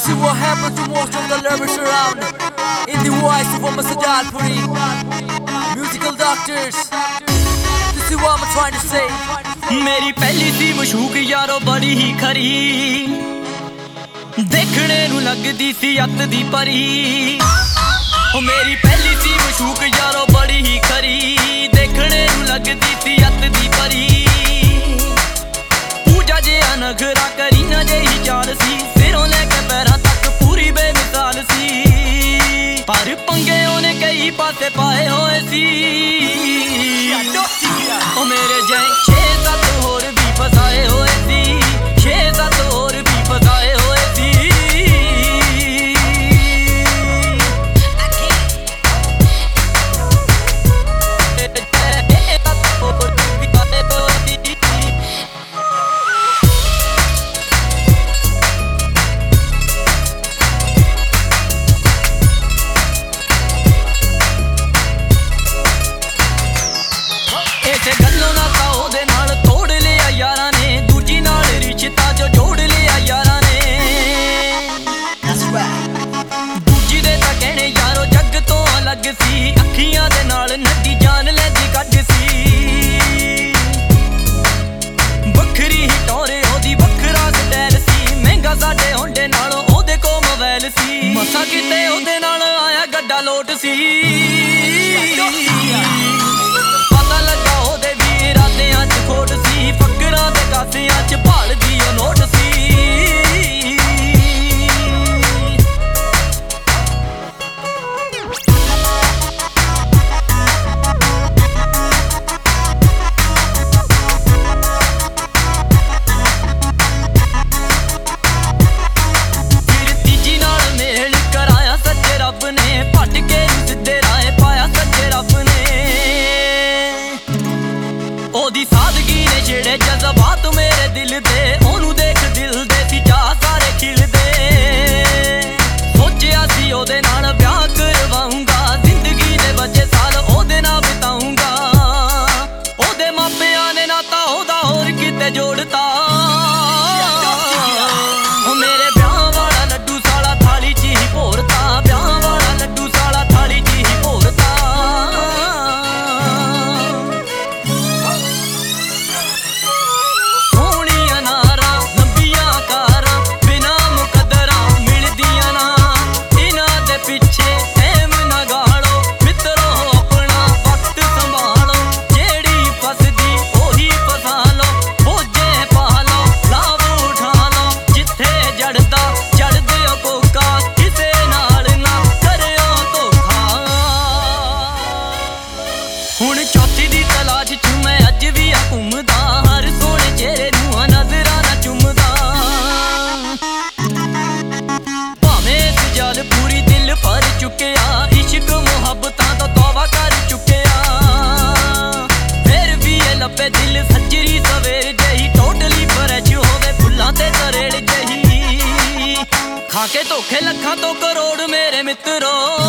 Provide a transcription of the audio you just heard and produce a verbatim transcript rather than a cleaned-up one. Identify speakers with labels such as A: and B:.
A: see what happens to most of the lyrics around. In the voice of Mohammad Sajjalpuri, musical doctors. This is what I'm trying to say.
B: मेरी पहली सी मशूक यारो बड़ी ही खरी, देखने नू लगदी सी अत दी परी। ओ मेरी पहली सी मशूक यारो बड़ी ही खरी, देखने नू लगदी सी अत दी परी। पूजा जिहा नखरा करी ना जेही चाल सी, सिरों लेके पैरां तक पूरी बेमिसाल सी। पर पंगे ओने कई पासे पाए होए सी। ओ मेरे जैं छे सत होर भी फसाए होए सी, छे सत होर भी फसाए होए सी। इसे गल्लों ना ता ओदे नाल तोड़ लिया यारां ने, दूजी नाल रिश्ता जो जोड़ लिया यारां ने। दूजी दे तां कहणे यारो जग तो अलग सी, अखियां दे नाल नदी जान लैंदी कड्ड सी। बखरी ही टोरे ओदी बखरा स्टैल सी, महंगा साडे होंडे नालों ओदे को मोबाइल सी। मसा किते ओदे नाल आया गड्डा लोट सी। पता लगा ओदे भी इरादियां च खोट सी, फकरां ते कासियां च भालदी ओ नोट सी। फिर तीजी नाल मेल कराया सच्चे रब ने, भट के सिद्धे राह पाया सच्चे रब ने। ओदी सादगी ने छेड़े जज्बात मेरे दिल दे, ओनू देख दिल दे सी चाह सारे खिलदे। सोचिया सी ओदे नाल ब्याह करवाऊंगा, जिंदगी दे बचे साल ओदे नाल बिताऊंगा। ओदे मापियां ने नाता ओदा होर किते जोड़ता। ओ मेरे ब्याह वाला लड्डू साला थाली च ही भोरता, ब्याह वाला लड्डू साला थाली च ही भोरता। हुण चौथी दी तलाश च मैं अज भी आ घूमदा, हर सोहणे चेहरे नूं नजरां ना चुमदा। भावें इस जाल पूरी दिल भर चुकिया, इश्क मुहब्बतां तो तौबा कर चुकिया। फिर भी ये लब्बे दिल सजरी सवेर जही, टोटली फ्रैश होवे फुल्लां ते तरेड़ जही। खा के धोखे लखां तो करोड़ मेरे मित्रो।